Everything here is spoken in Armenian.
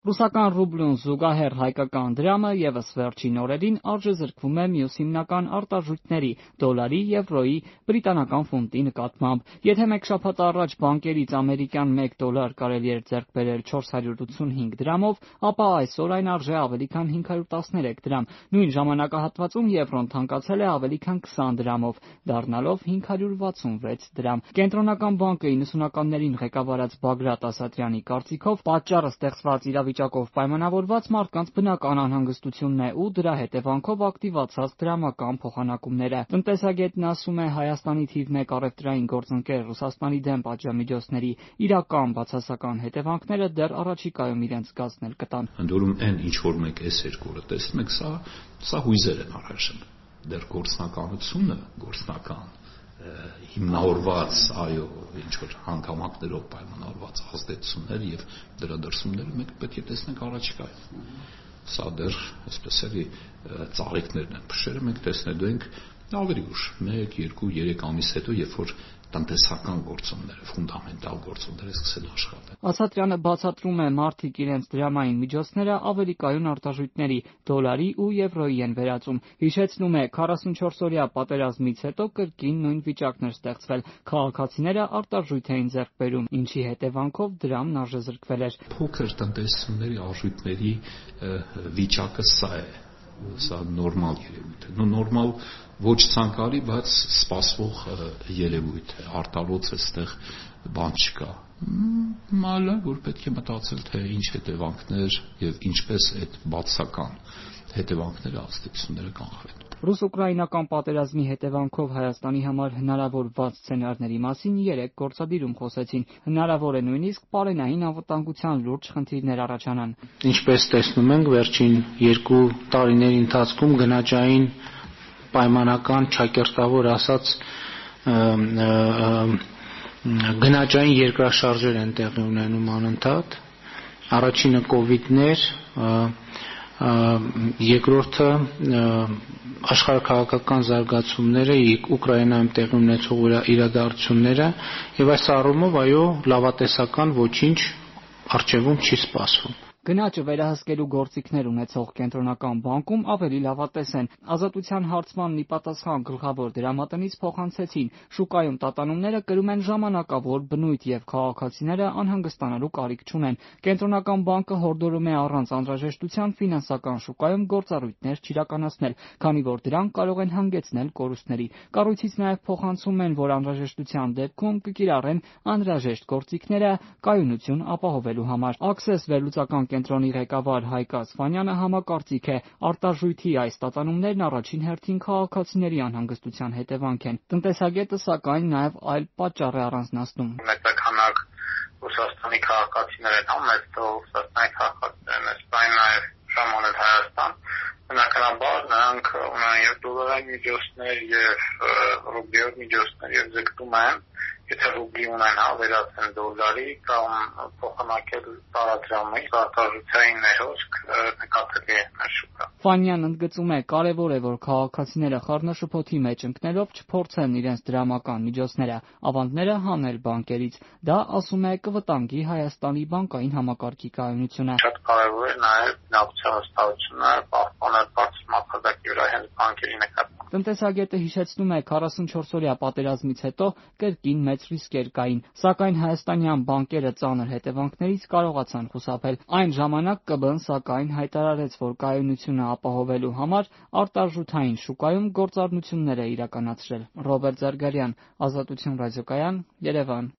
Ռուսական ռուբլուն զուգահեռ հայկական դրամը ևս վերջին օրերին արժեզրկվում է մյուս հիմնական արտարժույթների՝ դոլարի, եվրոյի, բրիտանական ֆունտի նկատմամբ։ Եթե մեկ շաբաթ առաջ բանկերից ամերիկյան $1 կարելի էր ձեռք բերել 485 դրամով, ապա այսօր այն արժե ավելի քան 513 դրամ։ Նույն ժամանակահատվածում եվրոն թանկացել է ավելի քան 20 դրամով, դառնալով 566 դրամ։ Կենտրոնական բանկը 90-ականներին ղեկավարած Բագրատ Ասատրյանի կարծիքով պատճառը ստեղծված իրավիճակով պայմանավորված մարդկանց բնական անհանգստությունն է ու դրա հետևանքով ակտիվացած դրամական փոխանակումները։ Տնտեսագետն ասում է, Հայաստանի թիվ 1 առևտրային գործընկեր Ռուսաստանի դեմ պատժամիջոցների իրական բացասական հետևանքները դեռ առաջիկայում իրենց գացնել կտան։ Ընդ որում այն ինչ որ մենք այս երկու օրը տեսնում ենք, սա հույզեր են առայժմ։ Դեռ գործնական հիմնավորված, ինչ որ հանգամանքներով պայմանավորված ազդեցություններ եւ դրա դրսումները մենք պետք է տեսնենք առաջիկայում։ Սա դեռ, այսպես էլի, ծաղիկներն են, փշերը մենք տեսնելու ենք ավելի ուշ, 1, 2, 3 ամիս հետո, երբ որ տնտեսական գործոնները, ֆունդամենտալ գործոնները սկսեն աշխատել։ Ասատրյանը բացատրում է, մարդիկ իրենց դրամային միջոցները ավելի կայուն արտարժույթների՝ դոլարի ու եվրոյի են վերածում։ Հիշեցնում է, 44-օրյա պատերազմից հետո կրկին նույն վիճակն էր ստեղծվել։ Քաղաքացիները արտարժույթ էին ձեռք բերում, ինչի հետևանքով դրամն արժեզրկվել էր։ Փոքր տնտեսությունների արժույթների վիճակը սա է։ Սա նորմալ երևույթ է։ Նորմալ ոչ ցանկալի, բայց սպասվող երևույթ է։ Արտարոց էստեղ բան չկա։ Մալը, որ պետք է մտածել, թե ինչ հետևանքներ եւ ինչպես այդ բացական հետևանքները, ազդեցությունները կանխվեն։ Ռուս-ուկրաինական պատերազմի հետևանքով Հայաստանի համար հնարավոր վատ սցենարների մասին 3 գործադիրում խոսեցին։ Հնարավոր է նույնիսկ պարենային անվտանգության լուրջ խնդիրներ առաջանան։ Ինչպես տեսնում ենք, վերջին 2 տարիների ընթացքում գնաճային պայմանական, ճակերտավոր ասած, գնաճային երկրաշարժեր են տեղի ունենում անընդհատ։ Առաջինը կովիդն էր, երկրորդը աշխարհաքաղաքական զարգացումները, Ուկրաինայում տեղի ունեցող իրադարձությունները, եւ այս առումով լավատեսական ոչինչ առջևում չի սպասվում։ Գնաճը վերահսկելու գործիքներ ունեցող կենտրոնական բանկում ավելի լավատես են։ Ազատության հարցմանն ի պատասխան գլխավոր դրամատնից փոխանցեցին, շուկայում տատանումները կրում են ժամանակավոր բնույթ եւ քաղաքացիները անհանգստանալու կարիք չունեն։ Կենտրոնական բանկը հորդորում է առանց անհրաժեշտության ֆինանսական շուկայում գործառույթներ չիրականացնել, քանի որ դրանք կարող են հանգեցնել կորուստների։ Կառույցից նաեւ փոխանցում են, որ անհրաժեշտության դեպքում կկիրառեն անհրաժեշտ գործիքները կայունություն ապահովելու համար։ Access վերլուծական կենտրոնի ղեկավար Հայկ Ասֆանյանը համակարծիք է, արտարժույթի այս տատանումներն առաջին հերթին քաղաքացիների անհանգստության հետևանք են։ Տնտեսագետը սակայն նաև այլ պատճառ է առանձնացնում։ Մեծականակ Ռուսաստանի քաղաքացիներ են, մեծ թվով Ռուսաստանի քաղաքացիներ են, սպայն նաև ժամանել Հայաստան։ Բնականաբար նրանք ունեն եւ դոլարային միջոցներ եւ ռուբլիով միջոցներ եւ ձգտում են, եթե ռուբլի ունեն, վերածեն դոլարի կամ փոխանակել տարադրամի արտարժութային ներհոսք նկատելի է մեր շուկա։ Ֆանյան ընդգծում է, կարևոր է, որ քաղաքացիները խառնաշփոթի մեջ ընկնելով չփորձեն իրենց դրամական միջոցները, ավանդները հանել բանկերից։ Դա, ասում է, կվտանգի Հայաստանի բանկային համակարգի կայունությունը։ Շատ կարևոր է նաև բնակության վստահությունը պահպանել բարձր մակարդակի վրա հենց բանկերի նկատմամբ։ Տնտեսագետը հիշեցնում է, 44-օրյա պատերազմից հետո կրկին մեծ ռիսկեր կային, սակայն հայաստանյան բանկերը ծանր հետևանքներից կարողացան խուսափել։ Այն ժամանակ ԿԲ-ն սակայն հայտարարեց, որ կայունությունը ապահովելու համար արտարժութային շուկայում գործառնություններ է իրականացրել։ Ռոբերտ Զարգարյան, Ազատություն ռադիոկայան, Երևան։